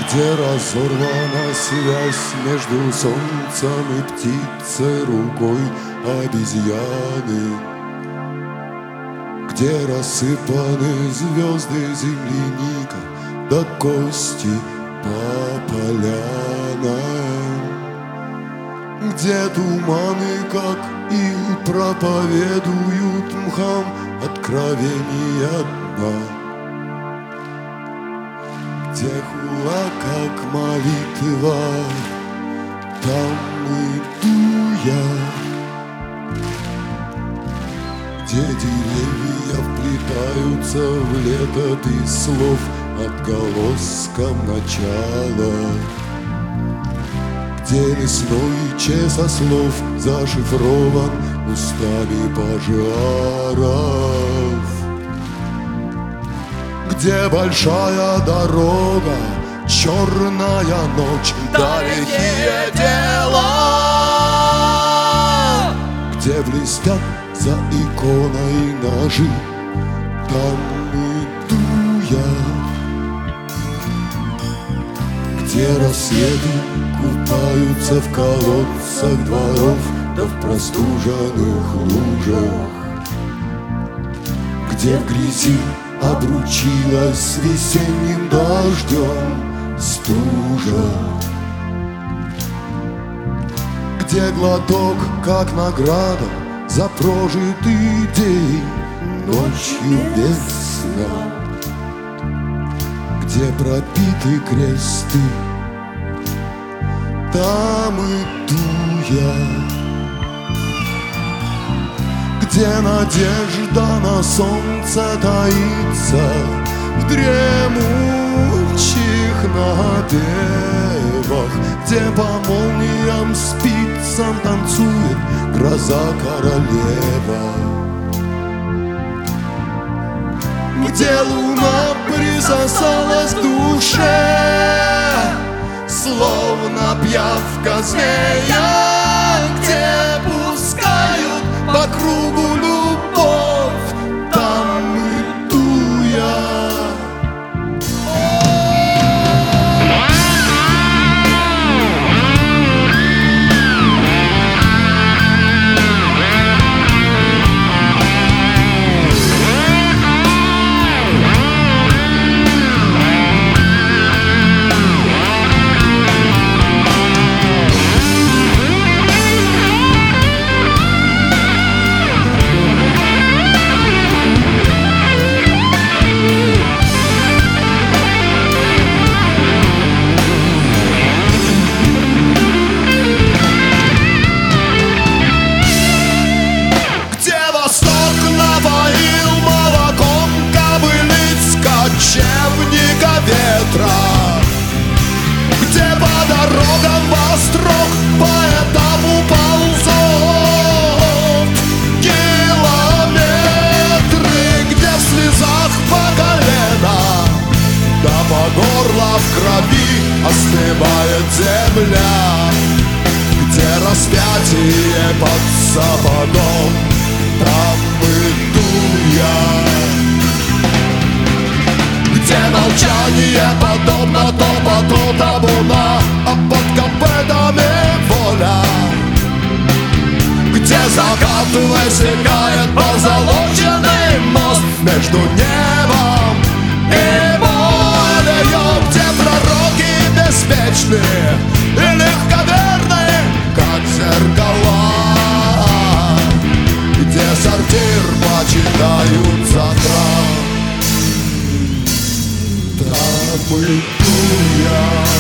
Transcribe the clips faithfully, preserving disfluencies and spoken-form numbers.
где разорвана связь между солнцем и птицей рукой обезьяны, где рассыпаны звезды земляника до кости по полянам, где туманы, как ил, проповедуют мхам откровения дна, где хула, как молитва, там иду я, где деревья вплетаются в летопись слов отголоском начала, где лесной часослов зашифрован устами пожаров, где большая дорога, черная ночь, далекие дела, где блестят за иконой ножи, там иду я, где рассветы купаются в колодцах дворов, да в простуженных лужах, где в грязи обручилась с весенним дождем стужа, где глоток, как награда за прожитый день ночью без сна, где пропиты кресты, там иду я, где надежда на солнце таится в дремучих напевах, где по молниям спицам танцует гроза королева, где луна присосалась к душе, словно пьявка змея, где пускают по кругу любовь, там иду я. Кочевника ветра, где по дорогам вострок по этапу ползут километры, где в слезах по колено, да по горло в крови остывает земля, где распятие под сапогом, там иду я. Где молчание подобно топоту табуна, а под копытами воля, где закат высекает позолоченный мост между небом и морем, где пророки беспечны и легковерны, как зеркала, где сортир почитают завтра, там иду я.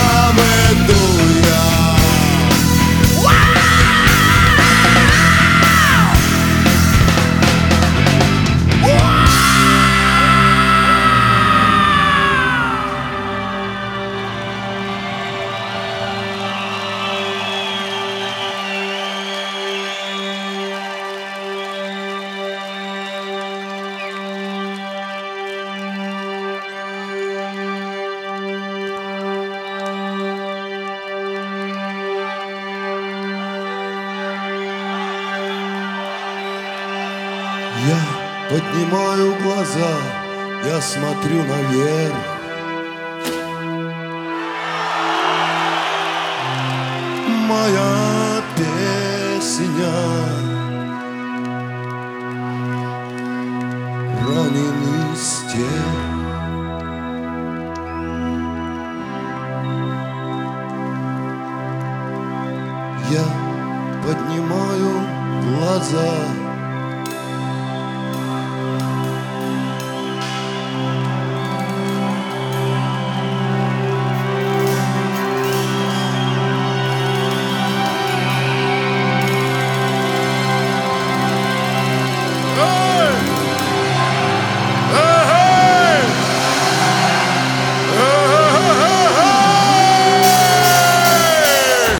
Там иду я. Я поднимаю глаза, я смотрю наверх. Моя песня раненый стех. Я поднимаю глаза,